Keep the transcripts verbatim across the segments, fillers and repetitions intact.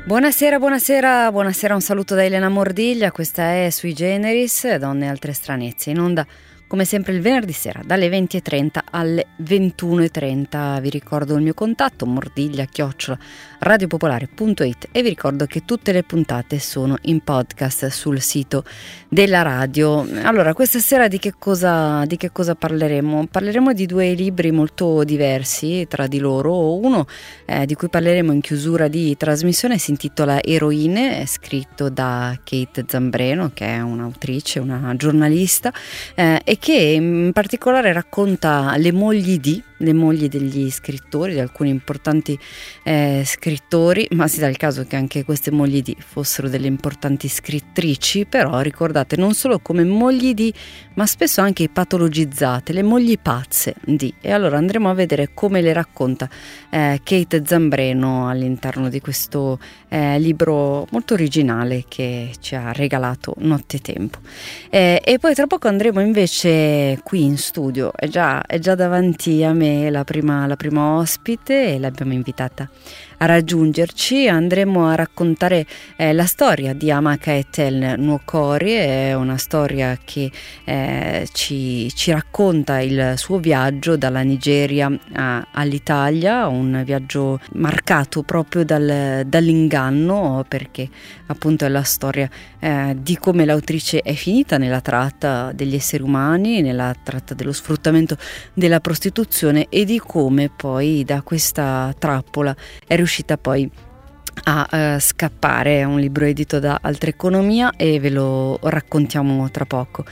Buonasera, buonasera, buonasera, un saluto da Elena Mordiglia, questa è Sui Generis, Donne e altre stranezze, in onda come sempre il venerdì sera dalle venti e trenta alle ventuno e trenta. Vi ricordo il mio contatto, mordiglia chiocciola radiopopolare punto it, e vi ricordo che tutte le puntate sono in podcast sul sito della radio. Allora, questa sera di che cosa, di che cosa parleremo? Parleremo di due libri molto diversi tra di loro. Uno eh, di cui parleremo in chiusura di trasmissione si intitola Eroine, è scritto da Kate Zambreno, che è un'autrice, una giornalista, eh, e che in particolare racconta le mogli di, le mogli degli scrittori, di alcuni importanti eh, scrittori, ma si dà il caso che anche queste mogli di fossero delle importanti scrittrici, però ricordate non solo come mogli di, ma spesso anche patologizzate, le mogli pazze di. E allora andremo a vedere come le racconta eh, Kate Zambreno all'interno di questo eh, libro molto originale che ci ha regalato Nottetempo. Eh, e poi tra poco andremo invece qui in studio, è già, è già davanti a me la prima, la prima ospite, e l'abbiamo invitata a raggiungerci. Andremo a raccontare eh, la storia di Amaka Ethel Nwokori. È una storia che eh, ci, ci racconta il suo viaggio dalla Nigeria a, all'Italia, un viaggio marcato proprio dal, dall'inganno, perché appunto è la storia eh, di come l'autrice è finita nella tratta degli esseri umani, nella tratta dello sfruttamento della prostituzione, e di come poi da questa trappola è riuscita poi a uh, scappare. È un libro edito da Altra Economia e ve lo raccontiamo tra poco.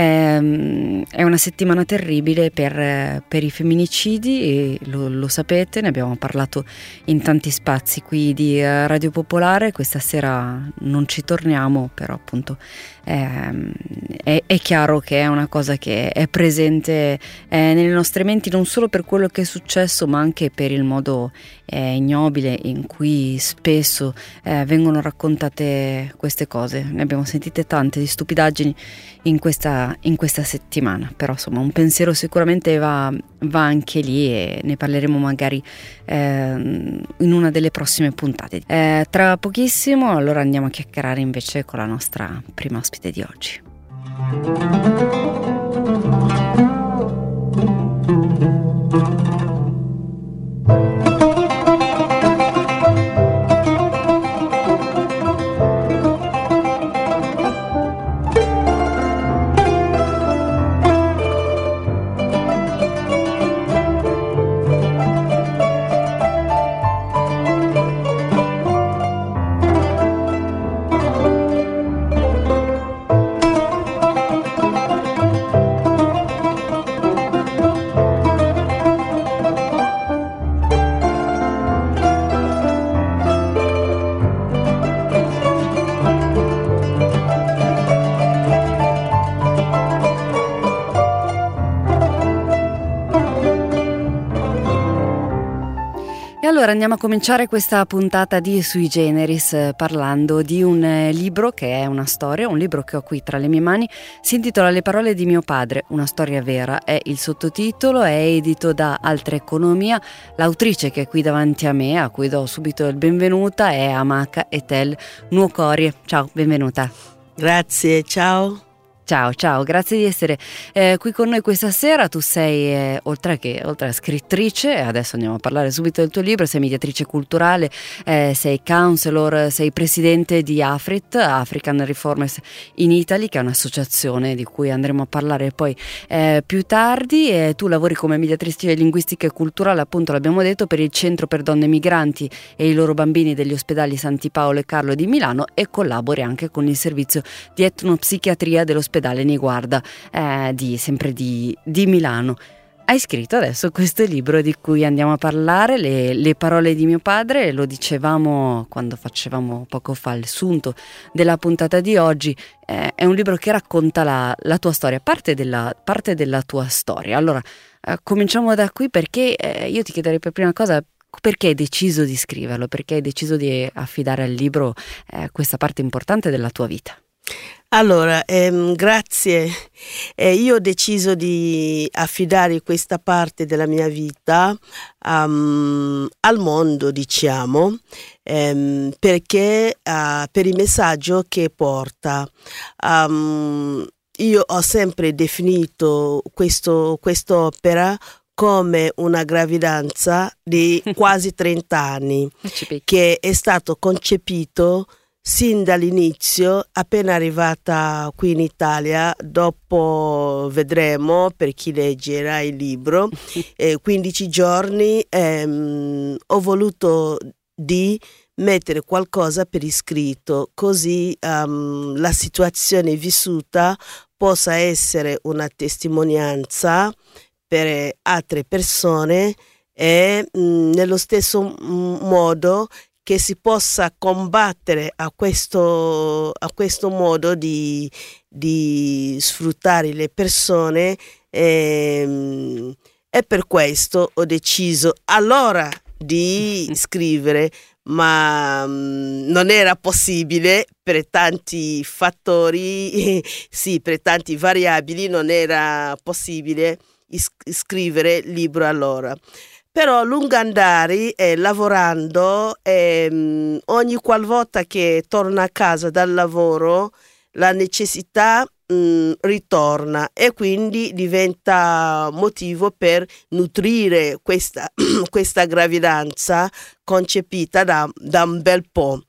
Ehm, è una settimana terribile per, per i femminicidi, e lo, lo sapete, ne abbiamo parlato in tanti spazi qui di uh, Radio Popolare. Questa sera non ci torniamo, però appunto ehm, è, è chiaro che è una cosa che è presente eh, nelle nostre menti, non solo per quello che è successo, ma anche per il modo eh, ignobile in cui spesso eh, vengono raccontate queste cose. Ne abbiamo sentite tante di stupidaggini in questa, in questa settimana, però insomma un pensiero sicuramente va, va anche lì, e ne parleremo magari eh, in una delle prossime puntate. Eh, tra pochissimo allora andiamo a chiacchierare invece con la nostra prima ospite di oggi. Allora andiamo a cominciare questa puntata di Sui Generis eh, parlando di un eh, libro che è una storia, un libro che ho qui tra le mie mani. Si intitola Le parole di mio padre, una storia vera, è il sottotitolo, è edito da Altra Economia. L'autrice che è qui davanti a me, a cui do subito il benvenuta, è Amaka Ethel Nwokori. Ciao, benvenuta. Grazie, ciao. Ciao, ciao, grazie di essere eh, qui con noi questa sera. Tu sei, eh, oltre che oltre a scrittrice, adesso andiamo a parlare subito del tuo libro, sei mediatrice culturale, eh, sei counselor, sei presidente di AFRIT, African Reformers in Italy, che è un'associazione di cui andremo a parlare poi eh, più tardi. E tu lavori come mediatrice linguistica e culturale, appunto l'abbiamo detto, per il Centro per Donne Migranti e i loro bambini degli ospedali Santi Paolo e Carlo di Milano, e collabori anche con il servizio di etnopsichiatria dell'ospedale Niguarda eh, di, sempre di, di Milano. Hai scritto adesso questo libro di cui andiamo a parlare, le, le parole di mio padre. Lo dicevamo quando facevamo poco fa il sunto della puntata di oggi. Eh, è un libro che racconta la, la tua storia, parte della, parte della tua storia. Allora eh, cominciamo da qui, perché eh, io ti chiederei per prima cosa perché hai deciso di scriverlo, perché hai deciso di affidare al libro eh, questa parte importante della tua vita. Allora, ehm, grazie. Eh, io ho deciso di affidare questa parte della mia vita um, al mondo, diciamo, ehm, perché uh, per il messaggio che porta. Um, io ho sempre definito questo, quest'opera come una gravidanza di quasi trenta anni, che è stato concepito sin dall'inizio, appena arrivata qui in Italia. Dopo vedremo, per chi leggerà il libro, eh, quindici giorni, ehm, ho voluto di mettere qualcosa per iscritto, così um, la situazione vissuta possa essere una testimonianza per altre persone e mh, nello stesso mh, modo che si possa combattere a questo, a questo modo di, di sfruttare le persone, e, e per questo ho deciso allora di scrivere, ma um, non era possibile per tanti fattori, sì, per tanti variabili non era possibile is- scrivere libro allora. Però lungo andare, eh, lavorando, eh, ogni qualvolta che torna a casa dal lavoro, la necessità mh, ritorna e quindi diventa motivo per nutrire questa, questa gravidanza concepita da, da un bel po'.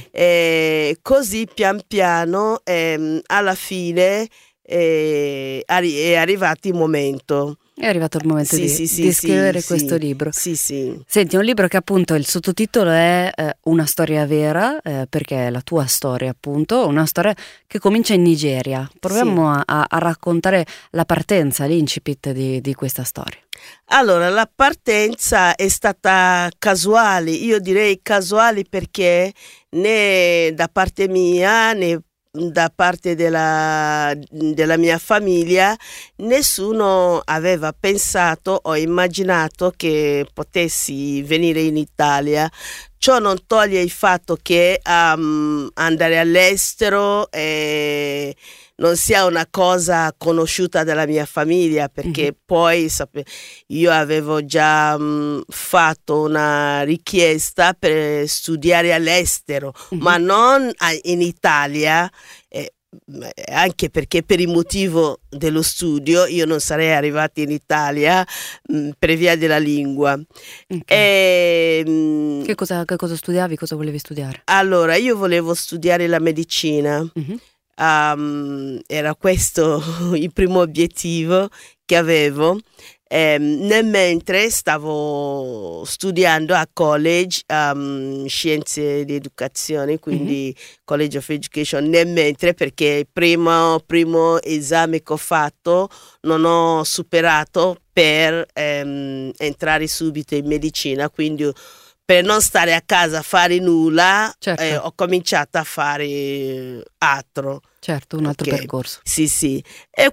E così pian piano, ehm, alla fine, eh, è arrivato il momento. È arrivato il momento sì, di, sì, sì, di scrivere sì, questo sì, libro. Sì, sì. Senti, un libro che appunto il sottotitolo è eh, Una storia vera, eh, perché è la tua storia appunto, una storia che comincia in Nigeria. Proviamo Sì. a, a raccontare la partenza, l'incipit di, di questa storia. Allora, la partenza è stata casuale, io direi casuale perché né da parte mia né da parte della, della mia famiglia nessuno aveva pensato o immaginato che potessi venire in Italia. Ciò non toglie il fatto che um, andare all'estero eh, non sia una cosa conosciuta dalla mia famiglia, perché mm-hmm. poi sape- io avevo già um, fatto una richiesta per studiare all'estero, mm-hmm. ma non a- in Italia, eh, anche perché per il motivo dello studio io non sarei arrivata in Italia mh, per via della lingua. Okay. E, mh, che, cosa, che cosa studiavi? Cosa volevi studiare? Allora, io volevo studiare la medicina. Mm-hmm. Um, era questo il primo obiettivo che avevo. Eh, nel mentre stavo studiando a college um, scienze di educazione, quindi mm-hmm. College of Education, nel mentre, perché il primo, primo esame che ho fatto non ho superato per um, entrare subito in medicina, quindi per non stare a casa a fare nulla, certo. eh, ho cominciato a fare altro. Certo, un altro okay. percorso. Sì, sì. E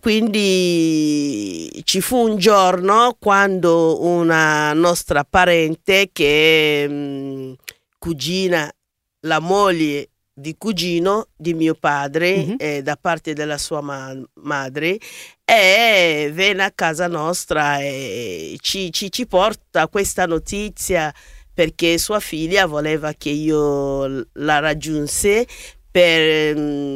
quindi ci fu un giorno quando una nostra parente, che è mh, cugina, la moglie di cugino di mio padre, mm-hmm. eh, da parte della sua ma- madre, e viene a casa nostra e ci, ci, ci porta questa notizia, perché sua figlia voleva che io la raggiunse per,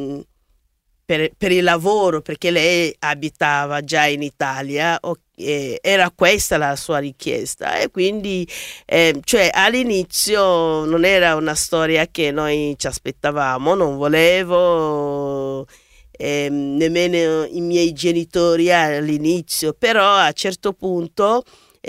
per, per il lavoro, perché lei abitava già in Italia, eh, era questa la sua richiesta. E quindi eh, cioè, all'inizio non era una storia che noi ci aspettavamo, non volevo eh, nemmeno i miei genitori all'inizio, però a un certo punto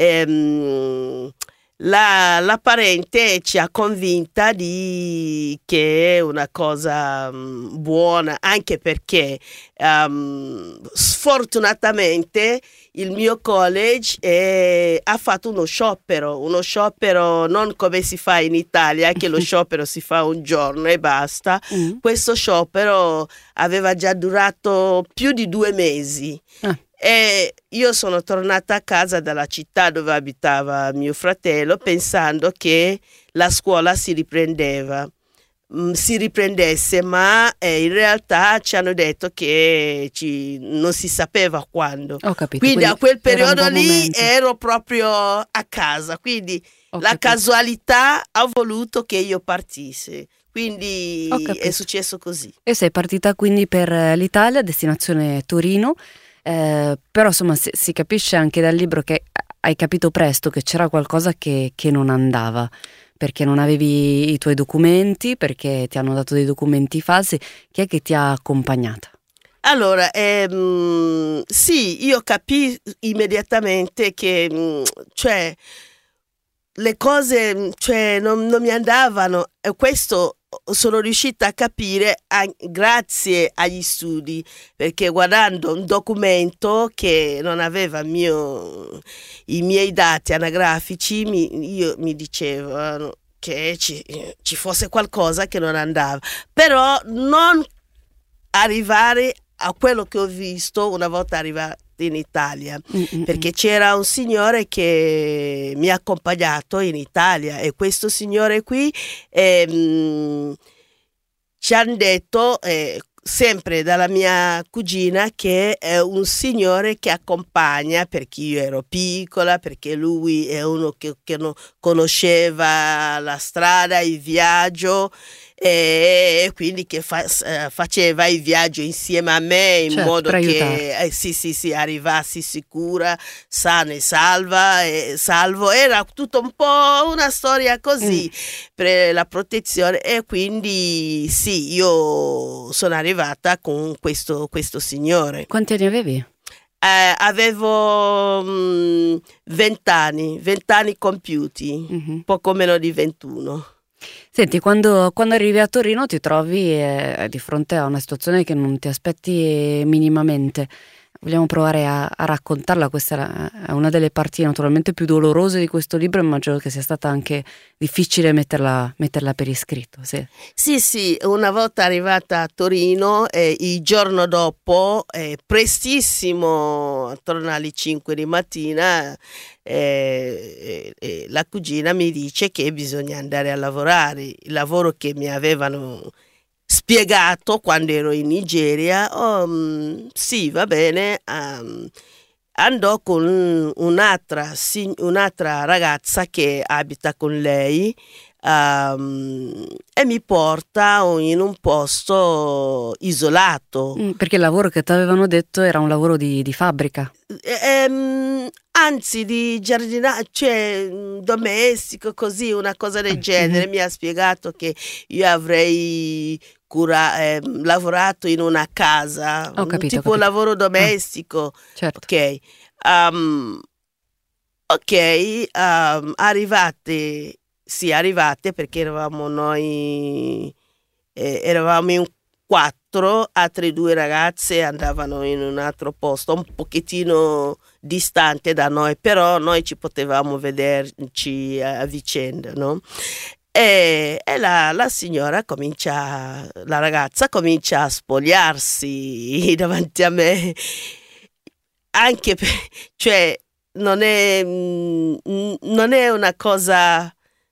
ehm, La, la parente ci ha convinta di che è una cosa um, buona, anche perché um, sfortunatamente il mio college è, ha fatto uno sciopero, uno sciopero non come si fa in Italia, che lo sciopero si fa un giorno e basta. Mm. Questo sciopero aveva già durato più di due mesi. Ah. E io sono tornata a casa dalla città dove abitava mio fratello pensando che la scuola si riprendeva. mh, si riprendesse, ma eh, in realtà ci hanno detto che ci, non si sapeva quando. Ho capito. Quindi, Quindi a quel era un periodo buon lì momento. ero proprio a casa, quindi Ho la capito. casualità ha voluto che io partissi, Ho quindi è capito. successo così. E sei partita quindi per eh, l'Italia, destinazione Torino, eh, però insomma si, si capisce anche dal libro che hai capito presto che c'era qualcosa che, che non andava, perché non avevi i tuoi documenti, perché ti hanno dato dei documenti falsi. Chi è che ti ha accompagnata? Allora, ehm, sì, io capii immediatamente che, mm, cioè, le cose, mm, cioè, non, non mi andavano, e questo sono riuscita a capire an- grazie agli studi, perché guardando un documento che non aveva il mio- i miei dati anagrafici, mi, io, mi dicevano che ci, ci fosse qualcosa che non andava, però non arrivare a quello che ho visto una volta arrivata in Italia, Mm, mm, mm. perché c'era un signore che mi ha accompagnato in Italia e questo signore qui ehm, ci hanno detto eh, sempre dalla mia cugina che è un signore che accompagna perché io ero piccola, perché lui è uno che, che non conosceva la strada, il viaggio e, e quindi che fa- eh, faceva il viaggio insieme a me in Certo, per modo aiutarti. che eh, sì, sì, sì, arrivassi sicura, sana e salva e salvo. Era tutto un po' una storia Mm. così per la protezione e quindi sì, io sono arrivata con questo, questo signore. Quanti anni avevi? Eh, avevo mm, venti anni, venti anni compiuti, Mhm. poco meno di ventuno. Senti, quando, quando arrivi a Torino ti trovi eh, di fronte a una situazione che non ti aspetti minimamente. Vogliamo provare a, a raccontarla, questa è la- è una delle parti naturalmente più dolorose di questo libro, immagino che sia stata anche difficile metterla, metterla per iscritto. Sì. Sì, sì, una volta arrivata a Torino, eh, il giorno dopo, eh, prestissimo, attorno alle cinque di mattina, eh, eh, eh, la cugina mi dice che bisogna andare a lavorare. Il lavoro che mi avevano spiegato quando ero in Nigeria, oh, mm, sì, va bene. ehm, andò con un'altra, sig- un'altra ragazza che abita con lei ehm, e mi porta in un posto isolato. Mm, perché il lavoro che ti avevano detto era un lavoro di, di fabbrica. Ehm, anzi, di giardinaggio, cioè mm, domestico, così, una cosa del genere. Mhm. Mi ha spiegato che io avrei cura- ehm, lavorato in una casa, Ho un capito, ho tipo capito. lavoro Ah, domestico. certo. Ok. Um, ok, um, arrivate, sì, arrivate perché eravamo noi, eh, eravamo in quattro, altre due ragazze andavano in un altro posto, un pochettino distante da noi, però noi ci potevamo vederci a, a vicenda, no? E, e la, la signora comincia, la ragazza comincia a spogliarsi davanti a me, anche per, cioè non è, mm, non è una cosa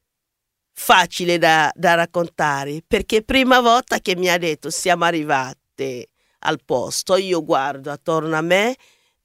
facile da, da raccontare, perché prima volta che mi ha detto siamo arrivate al posto, io guardo attorno a me,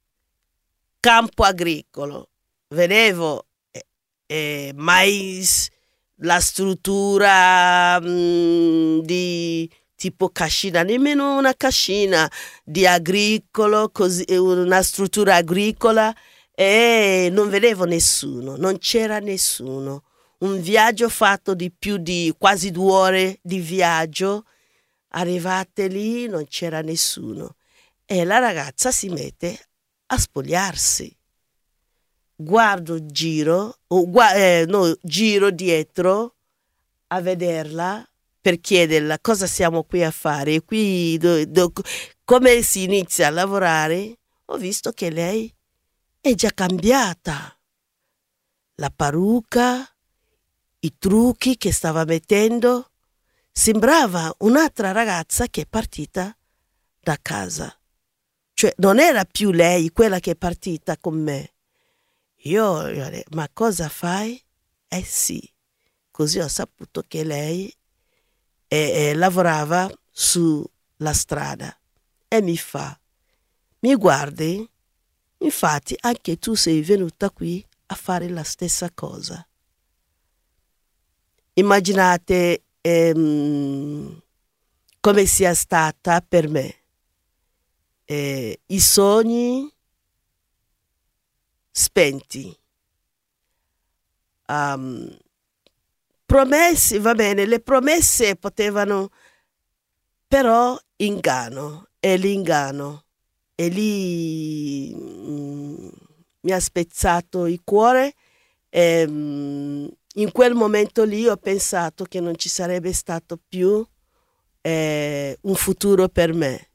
campo agricolo, vedevo eh, eh, mais, la struttura mm, di tipo cascina, nemmeno una cascina di agricolo, così, eh, una struttura agricola e non vedevo nessuno, non c'era nessuno. Un viaggio fatto di più di quasi due ore di viaggio, arrivate lì non c'era nessuno e la ragazza si mette a spogliarsi. Guardo, giro, o gua- eh, no, giro dietro a vederla per chiederla cosa siamo qui a fare. Qui do- do- come si inizia a lavorare, ho visto che lei è già cambiata. La parrucca, i trucchi che stava mettendo, sembrava un'altra ragazza che è partita da casa. Cioè non era più lei quella che è partita con me. Io gli ho detto, ma cosa fai? Eh sì, così ho saputo che lei e, e lavorava sulla strada e mi fa, mi guardi? Infatti anche tu sei venuta qui a fare la stessa cosa. Immaginate ehm, come sia stata per me. Eh, i sogni spenti, um, promesse, va bene, le promesse potevano, però inganno, e l'inganno, e lì mm, mi ha spezzato il cuore. E, mm, in quel momento lì ho pensato che non ci sarebbe stato più eh, un futuro per me,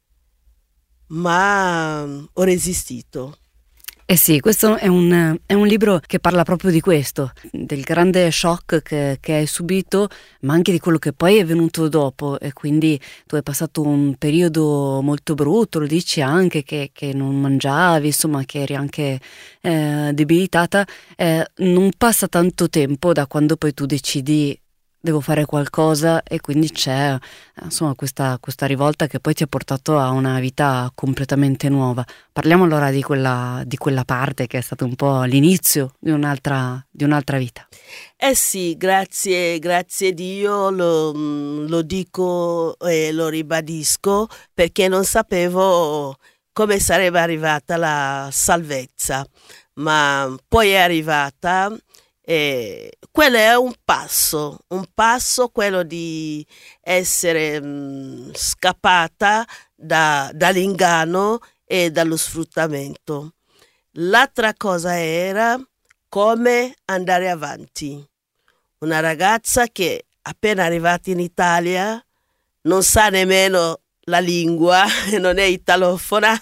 ma mm, ho resistito. Eh sì, questo è un, è un libro che parla proprio di questo, del grande shock che, che hai subito, ma anche di quello che poi è venuto dopo, e quindi tu hai passato un periodo molto brutto, lo dici anche, che, che non mangiavi, insomma, che eri anche eh, debilitata. Eh, non passa tanto tempo da quando poi tu decidi devo fare qualcosa, e quindi c'è eh, insomma questa, questa rivolta che poi ti ha portato a una vita completamente nuova. Parliamo allora di quella, di quella parte che è stato un po' l'inizio di un'altra, di un'altra vita. Eh sì, grazie, grazie Dio, lo, lo dico e lo ribadisco, perché non sapevo come sarebbe arrivata la salvezza, ma poi è arrivata. E quello è un passo, un passo quello di essere mh, scappata da, dall'inganno e dallo sfruttamento. L'altra cosa era come andare avanti. Una ragazza che appena arrivata in Italia non sa nemmeno la lingua, non è italofona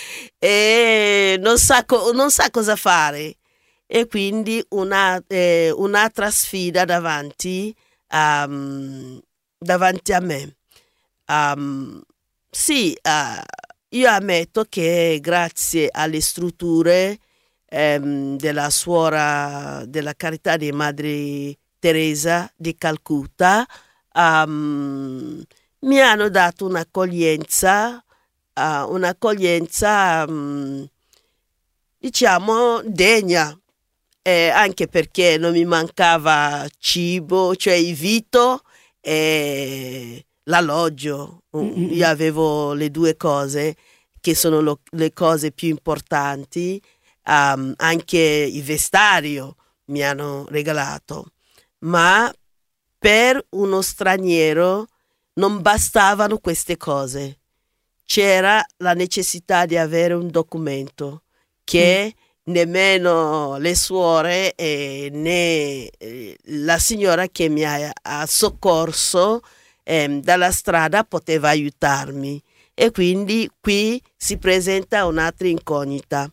e non sa, co- non sa cosa fare. E quindi una, eh, un'altra sfida davanti, um, davanti a me. Um, sì, uh, io ammetto che grazie alle strutture um, della suora della Carità di Madre Teresa di Calcutta um, mi hanno dato un'accoglienza, uh, un'accoglienza um, diciamo degna. Eh, anche perché non mi mancava cibo, cioè il vitto e l'alloggio. Mm-hmm. Io avevo le due cose che sono lo, le cose più importanti, um, anche il vestario mi hanno regalato, ma per uno straniero non bastavano queste cose, c'era la necessità di avere un documento che mm. nemmeno le suore eh, né eh, la signora che mi ha, ha soccorso eh, dalla strada poteva aiutarmi, e quindi qui si presenta un'altra incognita.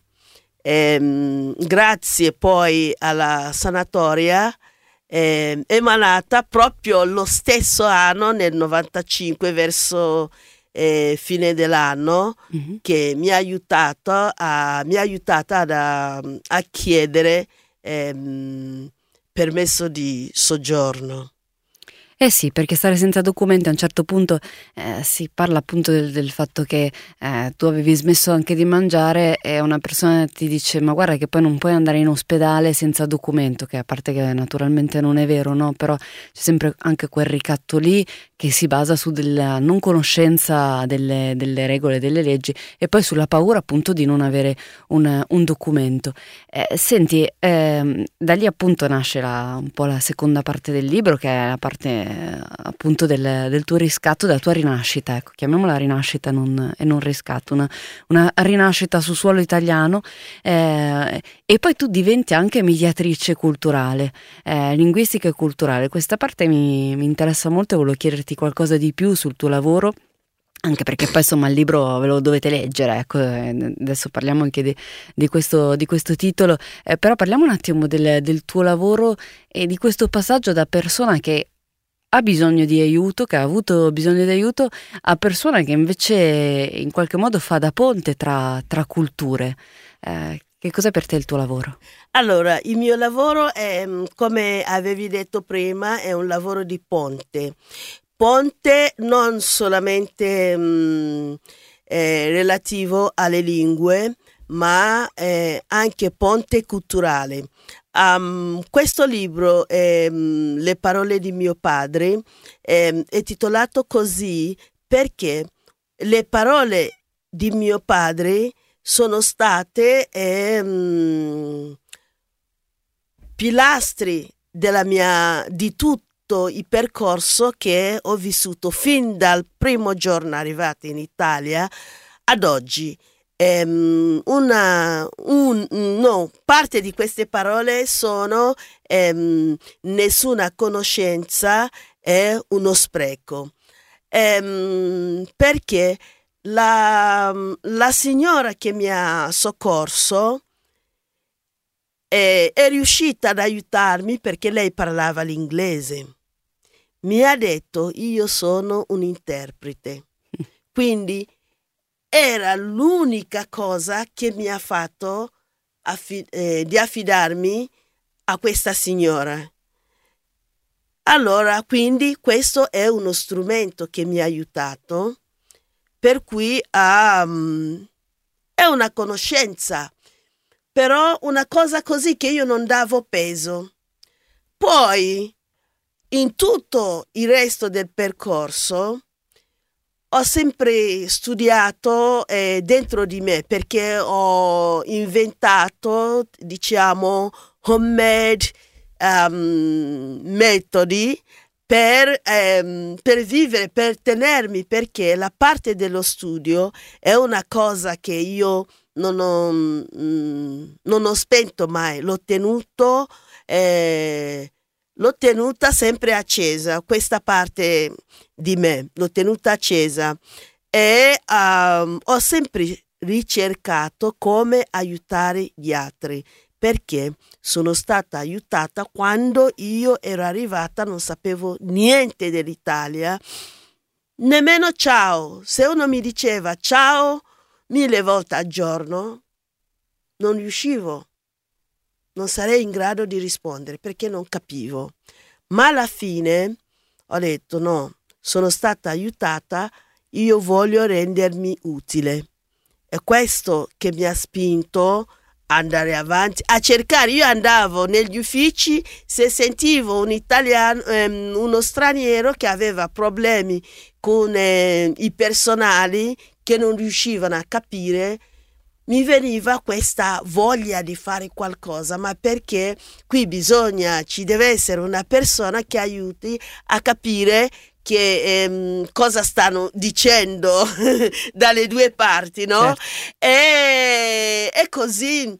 Eh, grazie poi alla sanatoria eh, emanata proprio lo stesso anno, nel novantacinque, verso Eh, fine dell'anno, mm-hmm. che mi ha aiutato a, mi ha aiutata ad, a, a chiedere ehm, permesso di soggiorno. Eh sì, perché stare senza documenti a un certo punto eh, si parla appunto del, del fatto che eh, tu avevi smesso anche di mangiare e una persona ti dice ma guarda che poi non puoi andare in ospedale senza documento, che a parte che naturalmente non è vero, no? Però c'è sempre anche quel ricatto lì che si basa su della non conoscenza delle, delle regole, delle leggi, e poi sulla paura appunto di non avere un, un documento. Eh, senti, ehm, da lì appunto nasce la, un po' la seconda parte del libro, che è la parte appunto del, del tuo riscatto, della tua rinascita, ecco, chiamiamola rinascita non, e non riscatto, una, una rinascita su suolo italiano, eh, e poi tu diventi anche mediatrice culturale, eh, linguistica e culturale. Questa parte mi, mi interessa molto e volevo chiederti qualcosa di più sul tuo lavoro, anche perché poi insomma il libro ve lo dovete leggere, ecco, adesso parliamo anche di, di, questo, di questo titolo, eh, però parliamo un attimo del, del tuo lavoro e di questo passaggio da persona che ha bisogno di aiuto, che ha avuto bisogno di aiuto, a persona che invece in qualche modo fa da ponte tra, tra culture. Eh, che cos'è per te il tuo lavoro? Allora, il mio lavoro è, come avevi detto prima, è un lavoro di ponte, ponte non solamente mh, eh, relativo alle lingue, ma eh, anche ponte culturale. Um, questo libro, ehm, Le parole di mio padre, ehm, è titolato così perché le parole di mio padre sono state ehm, pilastri della mia, di tutto il percorso che ho vissuto fin dal primo giorno arrivato in Italia ad oggi. Ehm, una, un, no, parte di queste parole sono ehm, nessuna conoscenza è uno spreco. Ehm, perché la, la signora che mi ha soccorso eh, è riuscita ad aiutarmi perché lei parlava l'inglese. Mi ha detto io sono un interprete. Quindi era l'unica cosa che mi ha fatto affi- eh, di affidarmi a questa signora. Allora, quindi questo è uno strumento che mi ha aiutato, per cui um, è una conoscenza, però una cosa così che io non davo peso. Poi, in tutto il resto del percorso, ho sempre studiato eh, dentro di me perché ho inventato, diciamo, homemade um, metodi per, um, per vivere, per tenermi, perché la parte dello studio è una cosa che io non ho, mm, non ho spento mai, l'ho tenuto, eh, l'ho tenuta sempre accesa, questa parte di me, l'ho tenuta accesa e um, ho sempre ricercato come aiutare gli altri, perché sono stata aiutata quando io ero arrivata, non sapevo niente dell'Italia, nemmeno ciao. Se uno mi diceva ciao mille volte al giorno, non riuscivo, non sarei in grado di rispondere perché non capivo. Ma alla fine ho detto no, sono stata aiutata, io voglio rendermi utile. È questo che mi ha spinto a andare avanti, a cercare. Io andavo negli uffici, se sentivo un italiano, ehm, uno straniero che aveva problemi con eh, i personali che non riuscivano a capire, mi veniva questa voglia di fare qualcosa, ma perché qui bisogna, ci deve essere una persona che aiuti a capire che ehm, cosa stanno dicendo dalle due parti, no? Certo. E, e così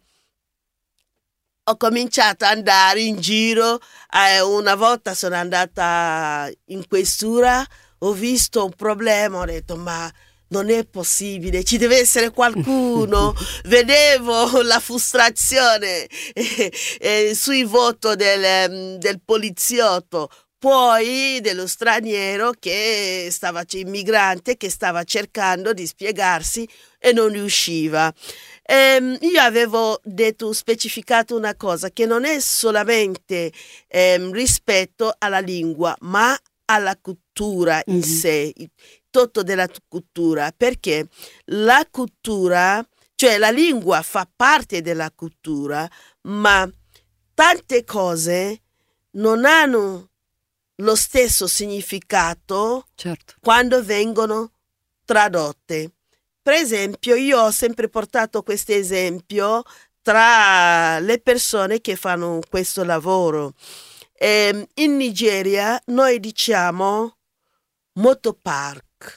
ho cominciato ad andare in giro, eh, una volta sono andata in questura, ho visto un problema, ho detto ma non è possibile, ci deve essere qualcuno. Vedevo la frustrazione eh, eh, sui voti del, del poliziotto, poi dello straniero che stava, immigrante che stava cercando di spiegarsi e non riusciva. Ehm, io avevo detto, specificato una cosa, che non è solamente ehm, rispetto alla lingua, ma alla cultura in Mhm. sé, il tutto della t- cultura, perché la cultura, cioè la lingua fa parte della cultura, ma tante cose non hanno lo stesso significato Certo. quando vengono tradotte. Per esempio, io ho sempre portato questo esempio tra le persone che fanno questo lavoro. Ehm, in Nigeria noi diciamo motopark.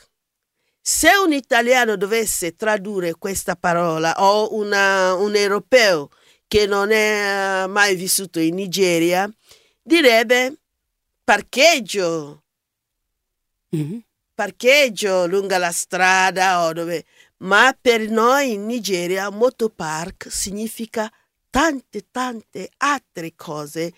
Se un italiano dovesse tradurre questa parola o una, un europeo che non è mai vissuto in Nigeria, direbbe parcheggio, Mhm. parcheggio lungo la strada o dove. Ma per noi in Nigeria motopark significa tante tante altre cose.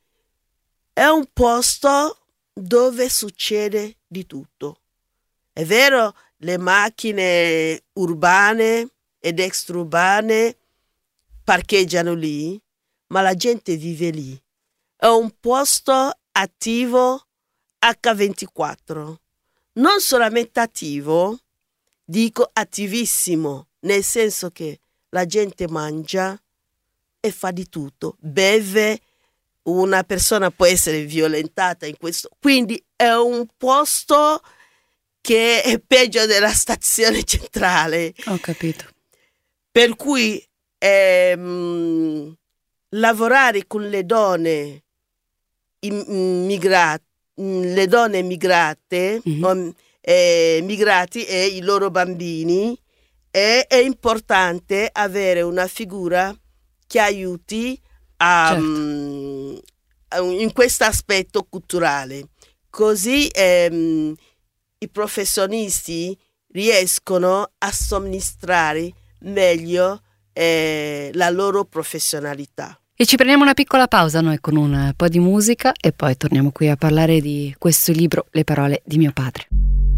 È un posto dove succede di tutto. È vero, le macchine urbane ed extraurbane parcheggiano lì, ma la gente vive lì. È un posto attivo acca ventiquattro. Non solamente attivo, dico attivissimo, nel senso che la gente mangia e fa di tutto, beve, una persona può essere violentata in questo, quindi è un posto che è peggio della stazione centrale. Ho capito. Per cui ehm, lavorare con le donne immigrate, le donne migrate, mm-hmm. o, eh, migrati e i loro bambini, è, è importante avere una figura che aiuti a, certo. um, in questo aspetto culturale. Così ehm, i professionisti riescono a somministrare meglio eh, la loro professionalità. E ci prendiamo una piccola pausa noi con un po' di musica e poi torniamo qui a parlare di questo libro, Le parole di mio padre.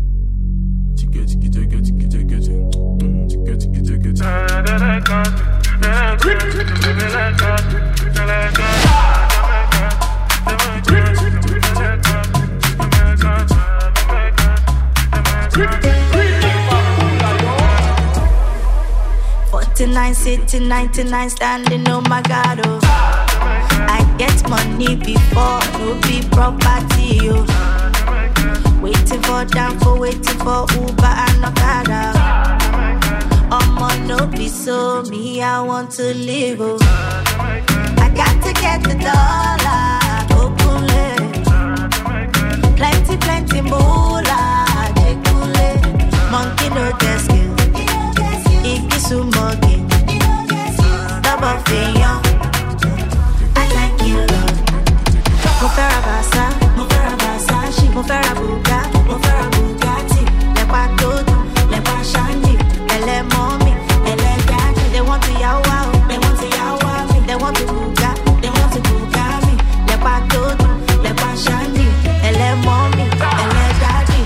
forty-nine sitting, ninety-nine standing, oh my God, oh. I get money before, no be property, oh. Waiting for Danfo, waiting for Uber and Okada. I'ma no be so, me I want to live, oh. I got to get the dollar, okule. Plenty, plenty moolah, jekule. Monkey no get skill, iki sumogi, double fiyon. I thank you, Lord. Mo fẹ́ ra Versa, mo fẹ́ ra Versace, mo fẹ́ ra Bugatti, mo fẹ́ ra Bugatti. Lepa todo, lepa shandi, ele mommy, ele daddy. They want to yawa, they want to yawa me, they want to buga, they want to buga me. Lepa todo, lepa shandi, ele mommy, ele daddy.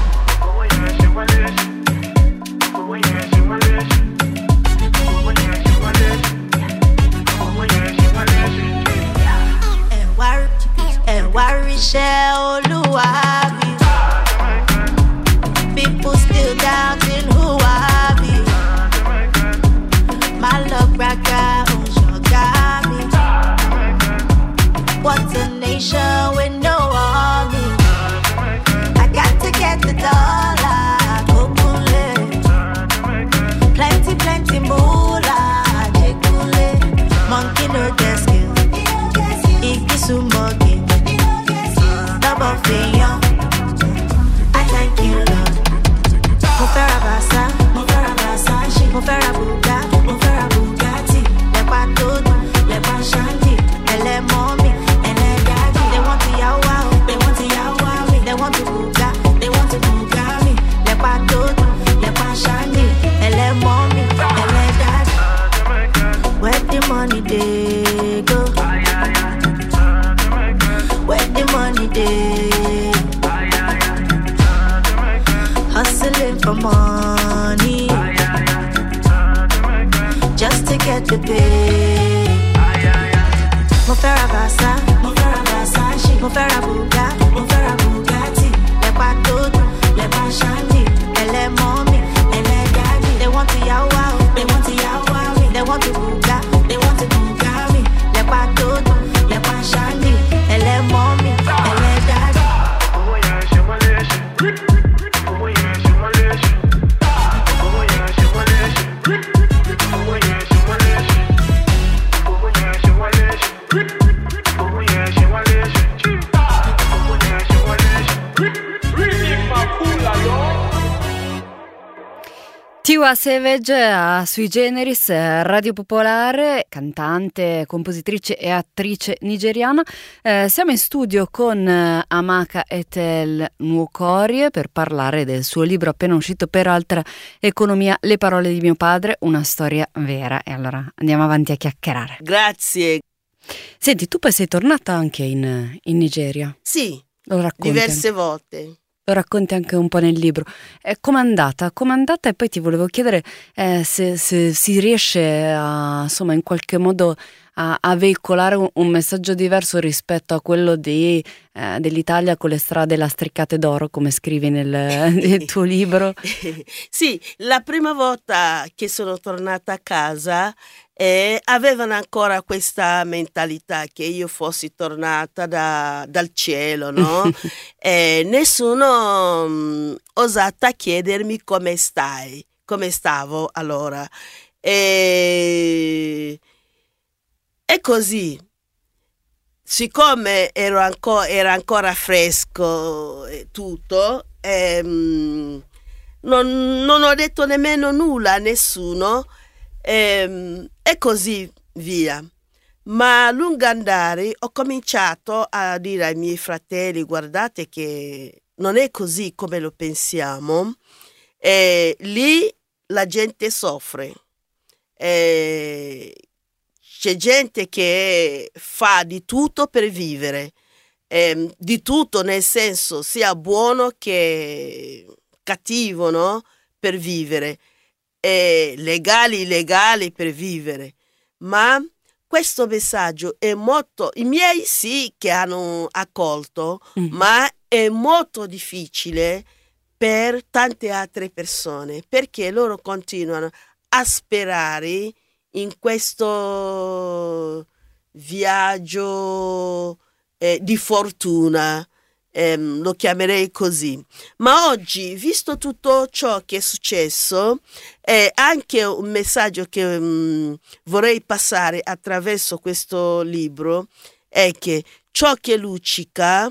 Warishe Oluwa be. People still doubting who I be. My love braka unshogami. What's a nation with no army? I got to get the dollar, kokule. Plenty, plenty moolah, jekule. Monkey no get skill, ikisumogi. I thank you, Lord. Mo fẹ́ ra Versa, mo fẹ́ ra Versace, mo fẹ́ ra Bugatti, mo fẹ́ ra Bugatti. Lepa todo, lepa shandi, ele mommy, ele daddy. They want to yawa, they want to yawa me, they want to buga, they want to buga me. Lepa todo, lepa shandi, ele mommy, ele daddy. Where the money they go? Where the money they? Hustling for money, just to get the pay. Mo fẹ́ ra Versa, mo fẹ́ ra Versace, mo fẹ́ ra Bugatti, mo fẹ́ ra Bugatti. Lepa todo, lepa shandi, ele mommy, ele daddy. They want to yawa, they want to yawa me, they want to buga, they want to buga me. Lepa todo, lepa shandi, ele mommy, ele daddy. Tiwa Savage a Sui Generis, Radio Popolare, cantante, compositrice e attrice nigeriana. Eh, siamo in studio con eh, Amaka Ethel Nwokorie per parlare del suo libro appena uscito, Peralta Economia, Le parole di mio padre, una storia vera. E allora andiamo avanti a chiacchierare. Grazie. Senti, tu poi sei tornata anche in, in Nigeria? Sì, lo racconti? Diverse volte. Lo racconti anche un po' nel libro. Eh, com'è andata? Com'è andata? E poi ti volevo chiedere eh, se, se si riesce a, insomma, in qualche modo a, a veicolare un, un messaggio diverso rispetto a quello di, eh, dell'Italia con le strade lastricate d'oro, come scrivi nel, nel tuo libro. Sì, la prima volta che sono tornata a casa eh, avevano ancora questa mentalità che io fossi tornata da, dal cielo, no? E nessuno mh, osata chiedermi come stai, come stavo allora. E, e così, siccome ero anco, era ancora fresco e tutto, ehm, non, non ho detto nemmeno nulla a nessuno. E, e così via. Ma a lungo andare ho cominciato a dire ai miei fratelli: guardate che non è così come lo pensiamo, e lì la gente soffre, e c'è gente che fa di tutto per vivere, e di tutto nel senso sia buono che cattivo, no? Per vivere, e legali, illegali per vivere. Ma questo messaggio è molto, i miei sì che hanno accolto, mm. ma è molto difficile per tante altre persone, perché loro continuano a sperare in questo viaggio eh, di fortuna. Ehm, lo chiamerei così. Ma oggi, visto tutto ciò che è successo, è anche un messaggio che um, vorrei passare attraverso questo libro, è che ciò che luccica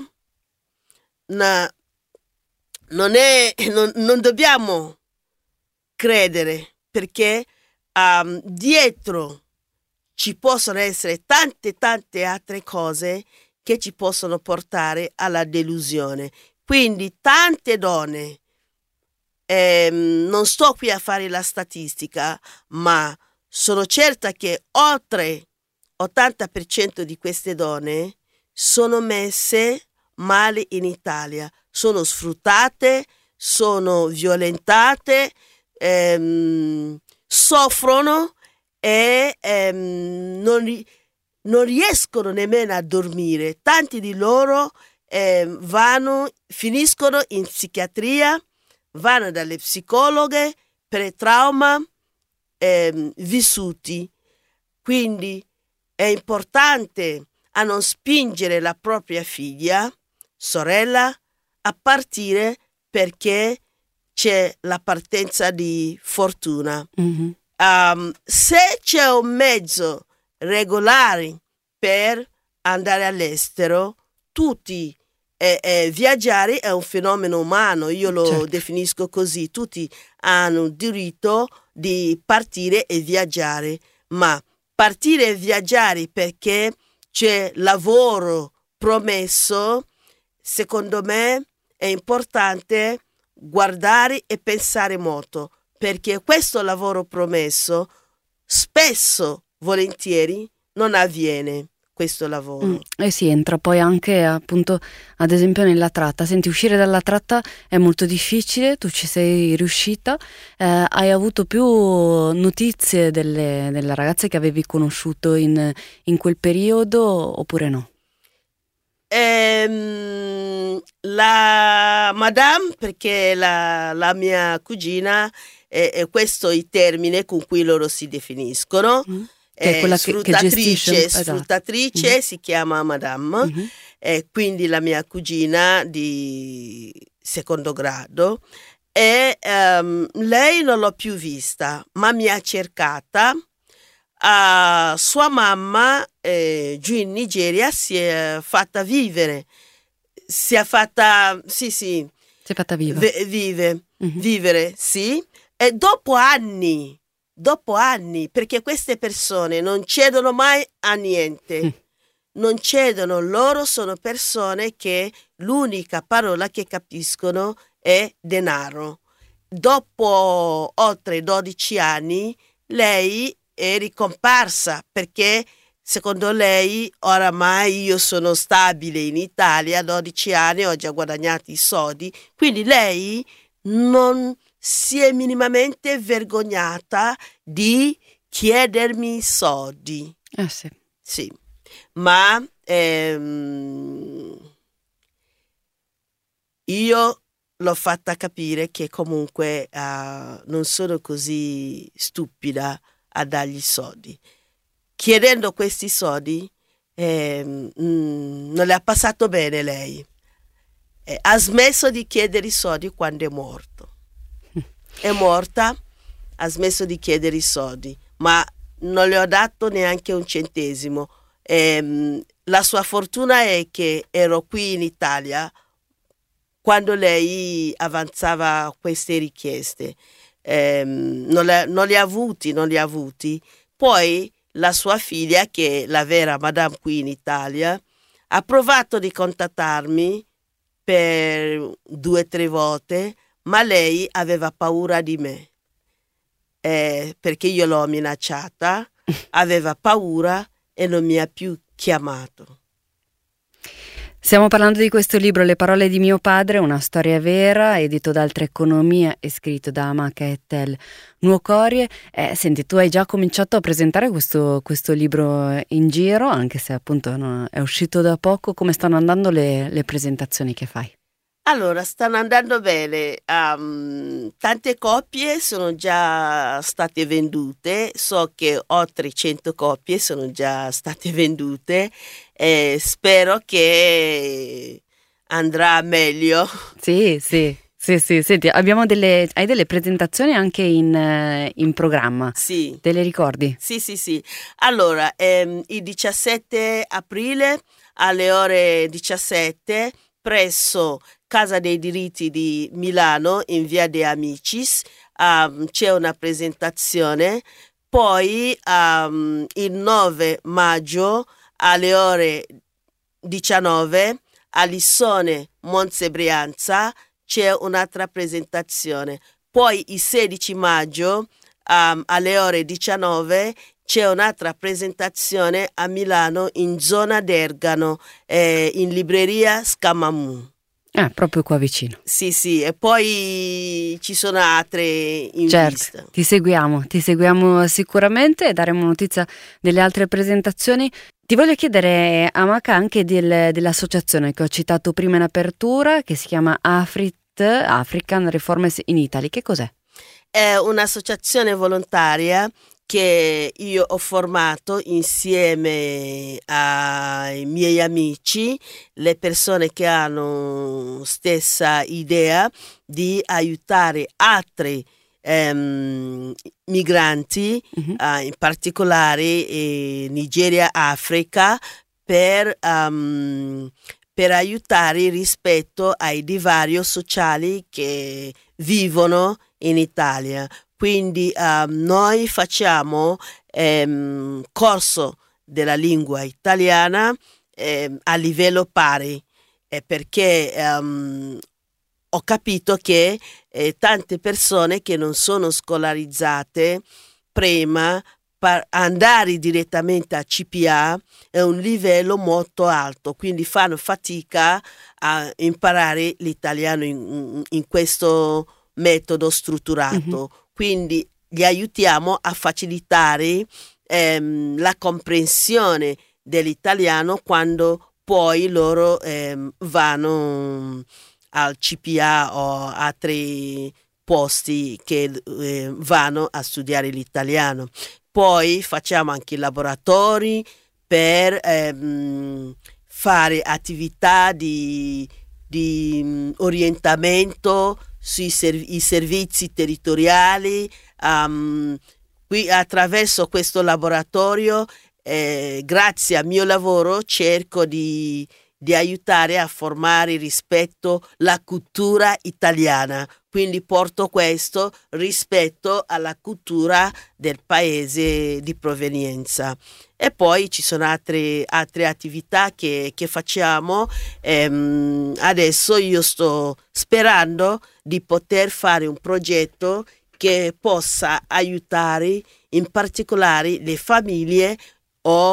na, non è, non, non dobbiamo credere, perché um, dietro ci possono essere tante tante altre cose che ci possono portare alla delusione. Quindi tante donne, ehm, non sto qui a fare la statistica, ma sono certa che oltre ottanta per cento di queste donne sono messe male in Italia, sono sfruttate, sono violentate, ehm, soffrono e ehm, non non riescono nemmeno a dormire. Tanti di loro eh, vanno, finiscono in psichiatria, vanno dalle psicologhe per trauma eh, vissuti. Quindi è importante a non spingere la propria figlia, sorella, a partire, perché c'è la partenza di fortuna. Mm-hmm. Um, se c'è un mezzo regolari per andare all'estero, tutti eh, eh, viaggiare è un fenomeno umano, io lo certo. definisco così, tutti hanno il diritto di partire e viaggiare, ma partire e viaggiare perché c'è lavoro promesso, secondo me è importante guardare e pensare molto, perché questo lavoro promesso spesso volentieri non avviene, questo lavoro. Mm, e si entra poi anche appunto ad esempio nella tratta. Senti, uscire dalla tratta è molto difficile, tu ci sei riuscita, eh, hai avuto più notizie delle, delle ragazze che avevi conosciuto in, in quel periodo oppure no? Ehm, la madame, perché la, la mia cugina, è, è questo il termine con cui loro si definiscono. Mm. Che è quella sfruttatrice, che sfruttatrice esatto. Si chiama madame, mm-hmm. E quindi la mia cugina di secondo grado, e um, lei non l'ho più vista, ma mi ha cercata. Uh, sua mamma eh, giù in Nigeria si è fatta vivere, si è fatta, sì sì, si è fatta viva. v- vive, mm-hmm. vivere, sì, e dopo anni, dopo anni, perché queste persone non cedono mai a niente, mm. non cedono, loro sono persone che l'unica parola che capiscono è denaro. Dopo oltre dodici anni lei è ricomparsa perché secondo lei oramai io sono stabile in Italia, dodici anni, ho già guadagnato i soldi, quindi lei non si è minimamente vergognata di chiedermi i soldi. Eh sì. Sì, ma ehm, io l'ho fatta capire che comunque uh, non sono così stupida a dargli soldi. Chiedendo questi soldi eh, mm, non le ha passato bene lei. Eh, ha smesso di chiedere i soldi quando è morto. È morta, ha smesso di chiedere i soldi, ma non le ho dato neanche un centesimo. Eh, la sua fortuna è che ero qui in Italia quando lei avanzava queste richieste. Eh, non, le, non li ha avuti, non li ha avuti. Poi la sua figlia, che è la vera madame qui in Italia, ha provato di contattarmi per due o tre volte, ma lei aveva paura di me, eh, perché io l'ho minacciata, aveva paura e non mi ha più chiamato. Stiamo parlando di questo libro, Le parole di mio padre, una storia vera, edito da Altra Economia e scritto da Amaka Ettel Nuocorie. Eh, senti, tu hai già cominciato a presentare questo, questo libro in giro, anche se appunto no, è uscito da poco. Come stanno andando le, le presentazioni che fai? Allora, stanno andando bene, um, tante copie sono già state vendute, so che oltre cento copie sono già state vendute e spero che andrà meglio. Sì, sì, sì, sì, senti, abbiamo delle, hai delle presentazioni anche in, in programma, Sì. Te le ricordi? Sì, sì, sì. Allora, ehm, il diciassette aprile alle ore diciassette presso Casa dei Diritti di Milano, in via De Amicis, um, c'è una presentazione. Poi um, il nove maggio alle ore diciannove a Lissone Monza Brianza c'è un'altra presentazione. Poi il sedici maggio um, alle ore diciannove c'è un'altra presentazione a Milano in zona d'Ergano, eh, in libreria Scamamu. Ah, proprio qua vicino. Sì, sì, e poi ci sono altre in Certo, vista. ti seguiamo, ti seguiamo sicuramente e daremo notizia delle altre presentazioni. Ti voglio chiedere, Amaka, anche del, dell'associazione che ho citato prima in apertura, che si chiama AFRIT, African Reformers in Italy. Che cos'è? È un'associazione volontaria che io ho formato insieme ai miei amici, le persone che hanno stessa idea di aiutare altri ehm, migranti, uh-huh. uh, in particolare eh, Nigeria, Africa, per, um, per aiutare rispetto ai divari sociali che vivono in Italia. Quindi um, noi facciamo um, corso della lingua italiana um, a livello pari, eh, perché um, ho capito che eh, tante persone che non sono scolarizzate prima, per andare direttamente a C P A è un livello molto alto, quindi fanno fatica a imparare l'italiano in, in questo metodo strutturato. Mm-hmm. Quindi li aiutiamo a facilitare ehm, la comprensione dell'italiano quando poi loro ehm, vanno al C P A o altri posti che eh, vanno a studiare l'italiano. Poi facciamo anche laboratori per ehm, fare attività di, di orientamento sui serv- i servizi territoriali. Um, qui attraverso questo laboratorio, eh, grazie al mio lavoro, cerco di, di aiutare a formare rispetto alla cultura italiana. Quindi porto questo rispetto alla cultura del paese di provenienza. E poi ci sono altre, altre attività che, che facciamo. Ehm, adesso io sto sperando di poter fare un progetto che possa aiutare in particolare le famiglie o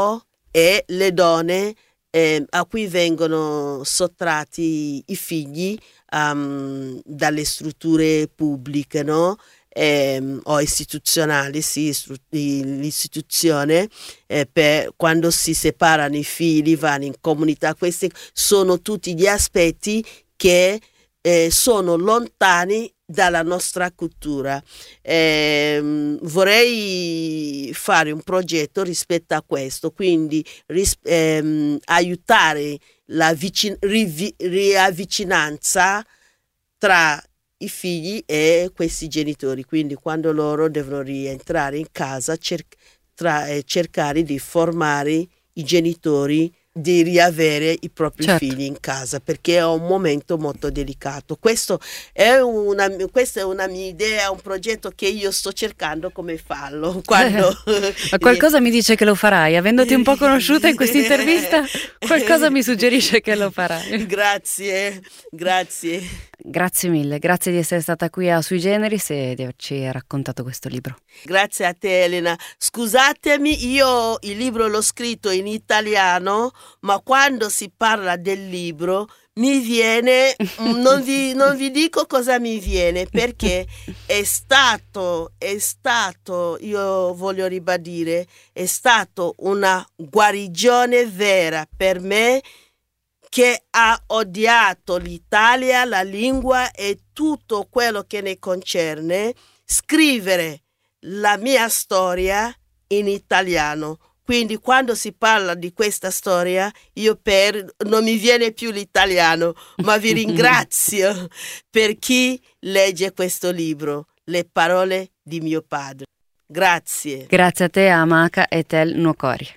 e le donne eh, a cui vengono sottratti i figli um, dalle strutture pubbliche, no? Eh, o istituzionali, sì, l'istituzione, eh, per quando si separano i figli, vanno in comunità. Questi sono tutti gli aspetti che eh, sono lontani dalla nostra cultura. Eh, vorrei fare un progetto rispetto a questo, quindi ris- ehm, aiutare la vicin- rivi- riavvicinanza tra i figli e questi genitori, quindi quando loro devono rientrare in casa cer- tra, eh, cercare di formare i genitori di riavere i propri certo. figli in casa, perché è un momento molto delicato. Questo è una, questa è una mia idea, un progetto che io sto cercando come farlo. Quando... Ma qualcosa mi dice che lo farai, avendoti un po' conosciuta in questa intervista, qualcosa mi suggerisce che lo farai. Grazie, grazie. Grazie mille, grazie di essere stata qui a Sui Generis e di averci raccontato questo libro. Grazie a te, Elena. Scusatemi, io il libro l'ho scritto in italiano, ma quando si parla del libro mi viene, non vi, non vi dico cosa mi viene, perché è stato, è stato, io voglio ribadire, è stato una guarigione vera per me, che ha odiato l'Italia, la lingua e tutto quello che ne concerne, scrivere la mia storia in italiano. Quindi quando si parla di questa storia, io per, non mi viene più l'italiano, ma vi ringrazio per chi legge questo libro, Le parole di mio padre. Grazie. Grazie a te, Amaka Etel Nokori.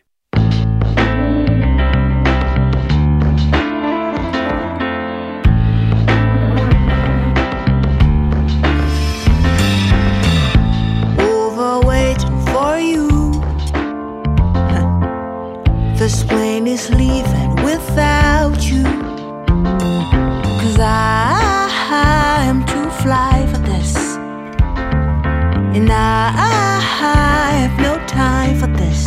This plane is leaving without you, 'cause I, I am too fly for this, and I, I have no time for this.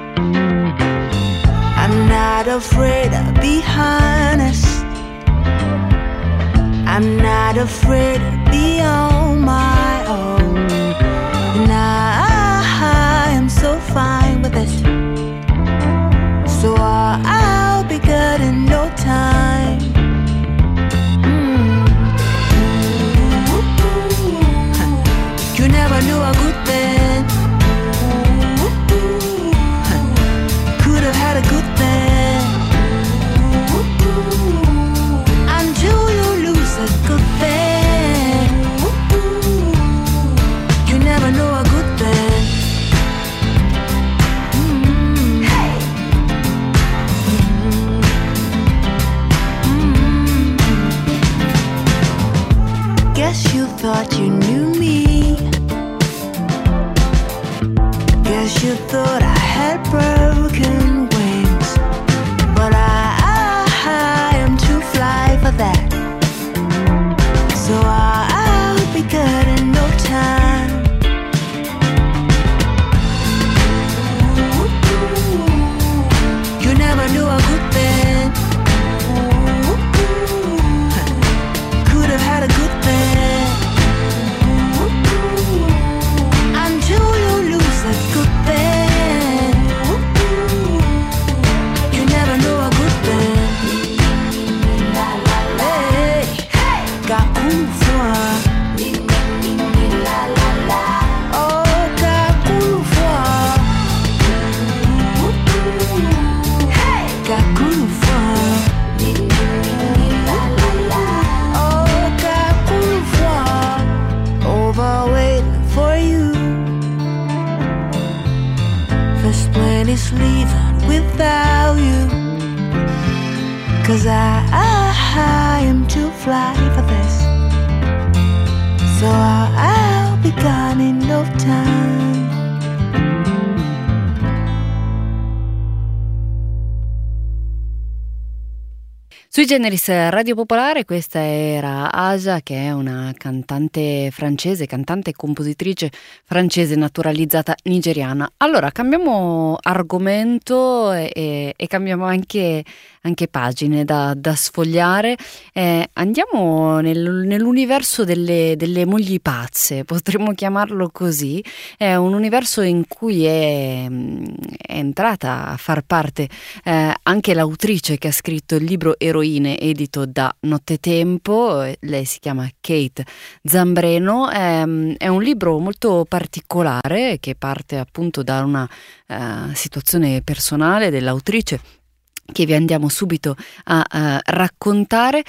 I'm not afraid to be honest, I'm not afraid to be on my own, and I, I am so fine with it. So I'll, I'll be good in no time. Mm. You never knew a good thing could have had a good thing until you lose a good thing. You never know a good thing. Guess you thought you knew me. Guess you thought I had broken wings, but I, I, I am too fly for that. So I, I'll be good in no time. You never knew a good thing could have had a good thing until you lose a good thing. You never know a good thing. Hey, got cool fun. Oh, got cool fun. Got cool fun. Oh, got cool fun. Over waiting for you. This plane is leaving without you, 'cause I, I, I am too fly for this. So I'll, I'll be gone in no time. Sui Sui Generis Radio Popolare, questa era Aja, che è una cantante francese, cantante e compositrice francese naturalizzata nigeriana. Allora, cambiamo argomento e, e, e cambiamo anche, anche pagine da, da sfogliare. Eh, andiamo nel, nell'universo delle, delle mogli pazze, potremmo chiamarlo così. È un universo in cui è, è entrata a far parte eh, anche l'autrice che ha scritto il libro Eroine, edito da Nottetempo. Lei si chiama Kate Zambreno. È, è un libro molto particolare che parte appunto da una uh, situazione personale dell'autrice, che vi andiamo subito a, a raccontare.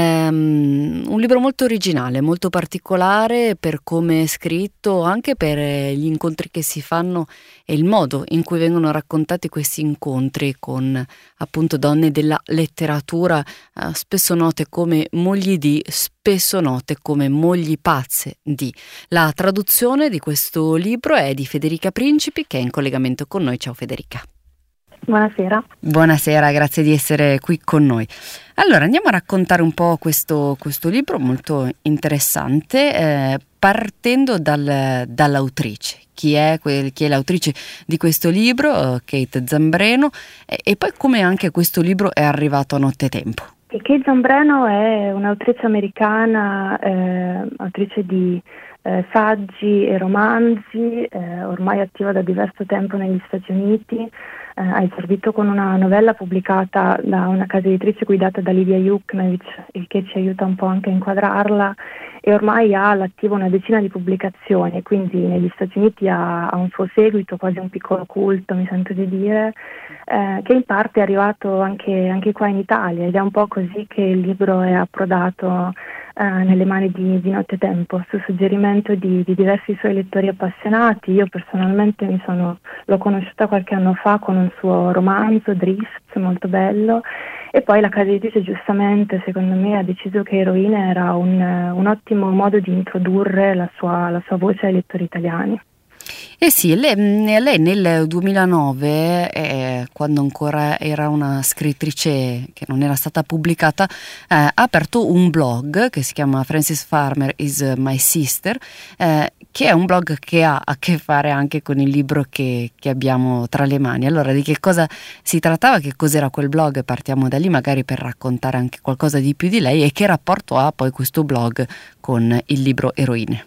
Um, un libro molto originale, molto particolare per come è scritto, anche per gli incontri che si fanno e il modo in cui vengono raccontati questi incontri con appunto donne della letteratura, uh, spesso note come mogli di, spesso note come mogli pazze di. La traduzione di questo libro è di Federica Principi, che è in collegamento con noi. Ciao Federica. Buonasera. Buonasera, grazie di essere qui con noi. Allora, andiamo a raccontare un po' questo, questo libro molto interessante, eh, partendo dal, dall'autrice. Chi è, quel, chi è l'autrice di questo libro, Kate Zambreno, e, e poi come anche questo libro è arrivato a Nottetempo. Kate Zambreno è un'autrice americana, eh, autrice di eh, saggi e romanzi, eh, ormai attiva da diverso tempo negli Stati Uniti. Eh, ha esordito con una novella pubblicata da una casa editrice guidata da Lidia Juknevich, il che ci aiuta un po' anche a inquadrarla, e ormai ha all'attivo una decina di pubblicazioni, quindi negli Stati Uniti ha, ha un suo seguito, quasi un piccolo culto, mi sento di dire, eh, che in parte è arrivato anche, anche qua in Italia, ed è un po' così che il libro è approdato eh, nelle mani di, di Nottetempo, su suggerimento di, di diversi suoi lettori appassionati. Io personalmente mi sono, l'ho conosciuta qualche anno fa con un suo romanzo, Drifts, molto bello, e poi la casa editrice giustamente, secondo me, ha deciso che Eroine era un, un ottimo modo di introdurre la sua, la sua voce ai lettori italiani. Eh sì, lei, lei nel duemilanove, eh, quando ancora era una scrittrice che non era stata pubblicata, eh, ha aperto un blog che si chiama Frances Farmer is My Sister, eh, che è un blog che ha a che fare anche con il libro che, che abbiamo tra le mani. Allora, di che cosa si trattava, che cos'era quel blog? Partiamo da lì, magari per raccontare anche qualcosa di più di lei, e che rapporto ha poi questo blog con il libro Eroine.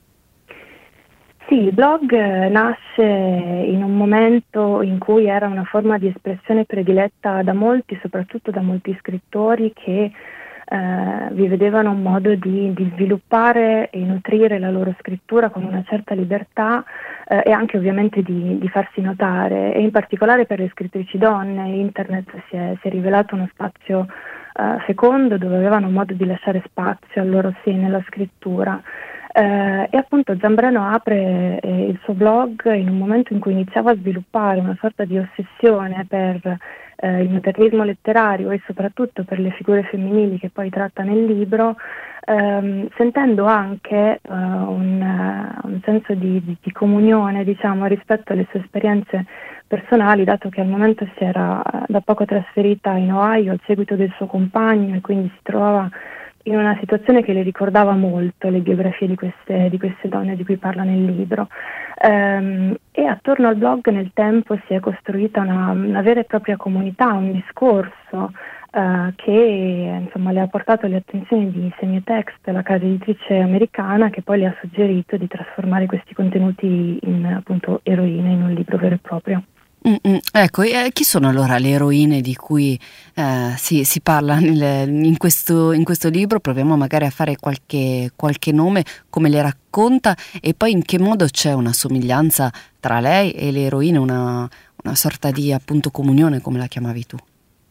Sì, il blog nasce in un momento in cui era una forma di espressione prediletta da molti, soprattutto da molti scrittori che eh, vi vedevano un modo di, di sviluppare e nutrire la loro scrittura con una certa libertà eh, e anche ovviamente di, di farsi notare, e in particolare per le scrittrici donne. Internet si è, si è rivelato uno spazio eh, fecondo, dove avevano modo di lasciare spazio al loro sé nella scrittura. Eh, e appunto Zambreno apre eh, il suo blog in un momento in cui iniziava a sviluppare una sorta di ossessione per eh, il modernismo letterario e soprattutto per le figure femminili che poi tratta nel libro, ehm, sentendo anche uh, un, uh, un senso di, di, di comunione, diciamo, rispetto alle sue esperienze personali, dato che al momento si era uh, da poco trasferita in Ohio al seguito del suo compagno, e quindi si trovava in una situazione che le ricordava molto le biografie di queste, di queste donne di cui parla nel libro. Um, e attorno al blog nel tempo si è costruita una, una vera e propria comunità, un discorso uh, che insomma le ha portato alle attenzioni di Semiotext, la casa editrice americana, che poi le ha suggerito di trasformare questi contenuti in appunto Eroine, in un libro vero e proprio. Mm-mm. Ecco, eh, chi sono allora le eroine di cui eh, si, si parla nel, in, questo, in questo libro? Proviamo magari a fare qualche, qualche nome, come le racconta, e poi in che modo c'è una somiglianza tra lei e le eroine, una, una sorta di appunto comunione, come la chiamavi tu.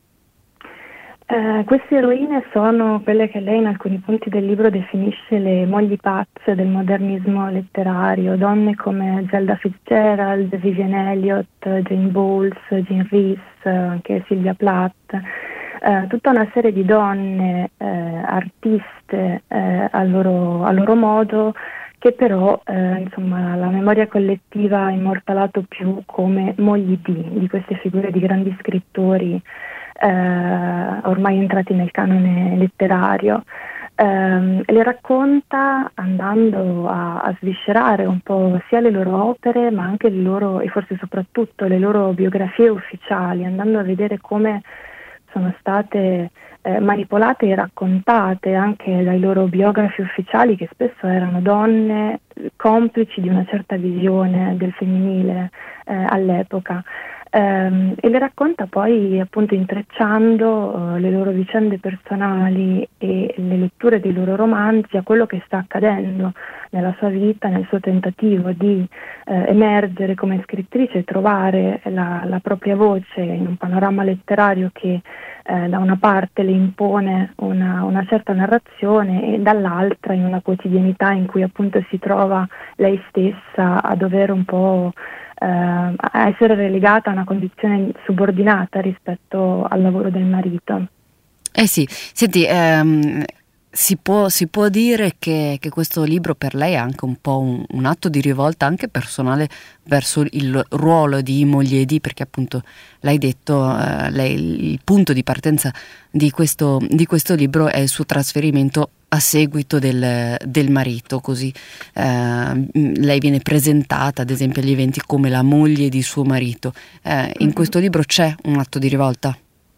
Eh, queste eroine sono quelle che lei in alcuni punti del libro definisce le mogli pazze del modernismo letterario, donne come Zelda Fitzgerald, Vivienne Eliot, Jane Bowles, Jean Rhys, anche Sylvia Plath, eh, tutta una serie di donne eh, artiste eh, a loro, a loro modo, che però eh, insomma la memoria collettiva ha immortalato più come mogli di, di queste figure di grandi scrittori eh, ormai entrati nel canone letterario. Eh, le racconta andando a, a sviscerare un po' sia le loro opere, ma anche le loro, e forse soprattutto le loro biografie ufficiali, andando a vedere come sono state eh, manipolate e raccontate anche dai loro biografi ufficiali, che spesso erano donne complici di una certa visione del femminile eh, all'epoca. Um, e le racconta poi appunto intrecciando uh, le loro vicende personali e le letture dei loro romanzi a quello che sta accadendo nella sua vita, nel suo tentativo di uh, emergere come scrittrice e trovare la, la propria voce in un panorama letterario che uh, da una parte le impone una, una certa narrazione e dall'altra in una quotidianità in cui appunto si trova lei stessa a dover un po' a essere relegata a una condizione subordinata rispetto al lavoro del marito. Eh sì, senti, ehm, si può, si può dire che, che questo libro per lei è anche un po' un, un atto di rivolta anche personale verso il ruolo di moglie di, perché appunto l'hai detto, eh, lei, il punto di partenza di questo, di questo libro è il suo trasferimento a seguito del, del marito, così eh, lei viene presentata ad esempio agli eventi come la moglie di suo marito. Eh, in questo libro c'è un atto di rivolta?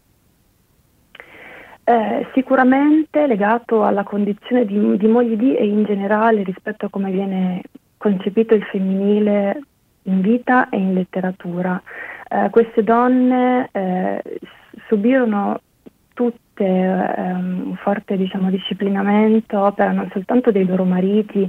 Eh, sicuramente legato alla condizione di, di moglie di e in generale rispetto a come viene concepito il femminile in vita e in letteratura. Eh, queste donne eh, subirono tutte ehm, un forte, diciamo, disciplinamento, opera non soltanto dei loro mariti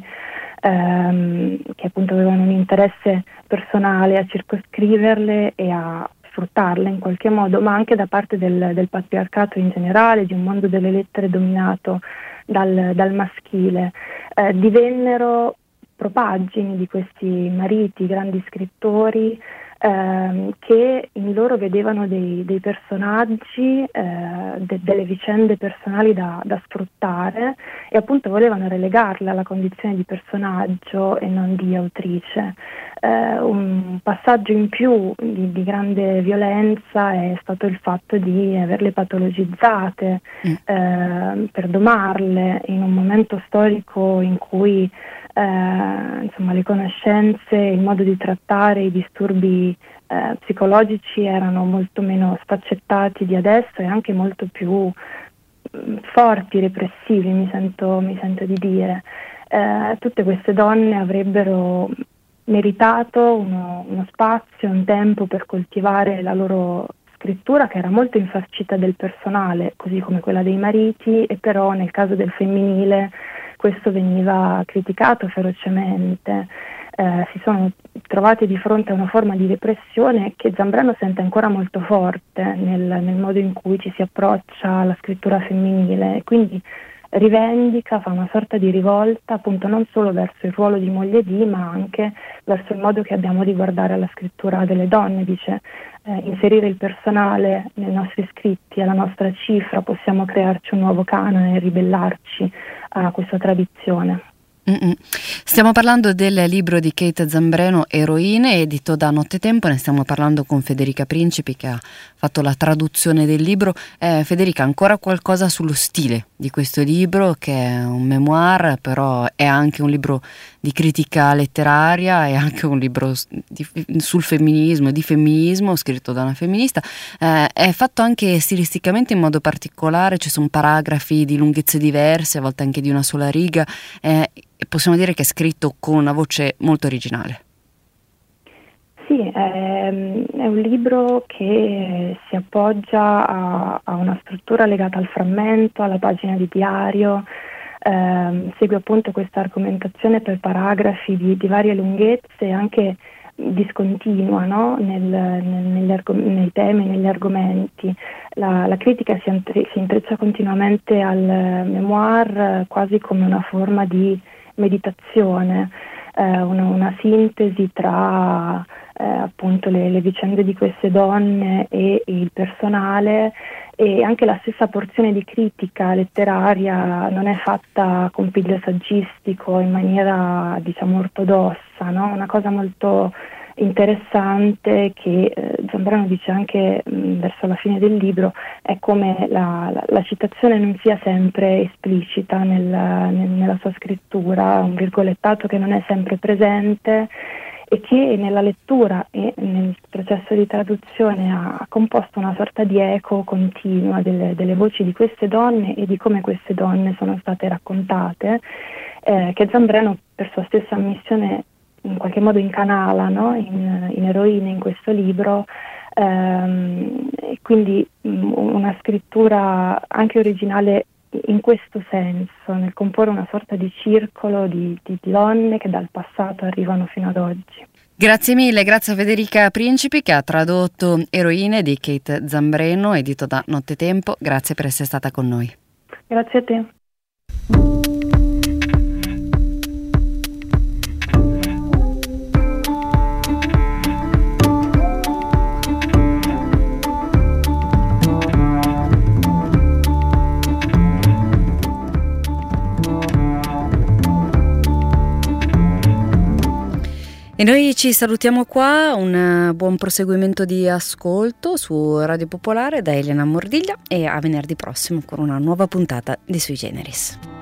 ehm, che appunto avevano un interesse personale a circoscriverle e a sfruttarle in qualche modo, ma anche da parte del, del patriarcato in generale, di un mondo delle lettere dominato dal, dal maschile. Eh, divennero propaggini di questi mariti, grandi scrittori, ehm, che in loro vedevano dei, dei personaggi, eh, de, delle vicende personali da, da sfruttare e appunto volevano relegarle alla condizione di personaggio e non di autrice. Eh, un passaggio in più di, di grande violenza è stato il fatto di averle patologizzate, mm. eh, per domarle in un momento storico in cui eh, insomma, le conoscenze, il modo di trattare i disturbi eh, psicologici erano molto meno sfaccettati di adesso e anche molto più mh, forti, repressivi, mi sento, mi sento di dire. Eh, tutte queste donne avrebbero meritato uno, uno spazio, un tempo per coltivare la loro scrittura, che era molto infarcita del personale, così come quella dei mariti, e però nel caso del femminile questo veniva criticato ferocemente. Eh, si sono trovati di fronte a una forma di repressione che Zambrano sente ancora molto forte nel, nel modo in cui ci si approccia alla scrittura femminile, e quindi rivendica, fa una sorta di rivolta appunto non solo verso il ruolo di moglie di, ma anche verso il modo che abbiamo di guardare alla scrittura delle donne. Dice eh, inserire il personale nei nostri scritti, alla nostra cifra, possiamo crearci un nuovo canone e ribellarci a questa tradizione. Mm-mm. Stiamo parlando del libro di Kate Zambrano, Eroine, edito da Nottetempo. Ne stiamo parlando con Federica Principi, che ha fatto la traduzione del libro. eh, Federica, ancora qualcosa sullo stile di questo libro, che è un memoir, però è anche un libro di critica letteraria, è anche un libro di, sul femminismo, di femminismo, scritto da una femminista. Eh, è fatto anche stilisticamente in modo particolare, ci sono paragrafi di lunghezze diverse, a volte anche di una sola riga. Eh, possiamo dire che è scritto con una voce molto originale. Sì, è, è un libro che si appoggia a, a una struttura legata al frammento, alla pagina di diario, eh, segue appunto questa argomentazione per paragrafi di, di varie lunghezze, anche discontinua, no? nel, nel, negli argom- nei temi, negli argomenti. La, la critica si, antre- si intreccia continuamente al memoir, quasi come una forma di meditazione, eh, una, una sintesi tra eh, appunto le, le vicende di queste donne e il personale, e anche la stessa porzione di critica letteraria non è fatta con piglio saggistico in maniera, diciamo, ortodossa, no? Una cosa molto interessante che eh, Zambrano dice anche mh, verso la fine del libro, è come la, la, la citazione non sia sempre esplicita nel, nel, nella sua scrittura, un virgolettato che non è sempre presente e che nella lettura e nel processo di traduzione ha, ha composto una sorta di eco continua delle, delle voci di queste donne e di come queste donne sono state raccontate, eh, che Zambrano per sua stessa ammissione in qualche modo incanala, no? in, in Eroine, in questo libro, ehm, e quindi mh, una scrittura anche originale in questo senso, nel comporre una sorta di circolo di, di donne che dal passato arrivano fino ad oggi. Grazie mille, grazie a Federica Principi che ha tradotto Eroine di Kate Zambreno, edito da Nottetempo. Grazie per essere stata con noi. Grazie a te. E noi ci salutiamo qua, un buon proseguimento di ascolto su Radio Popolare da Elena Mordiglia e a venerdì prossimo con una nuova puntata di Sui Generis.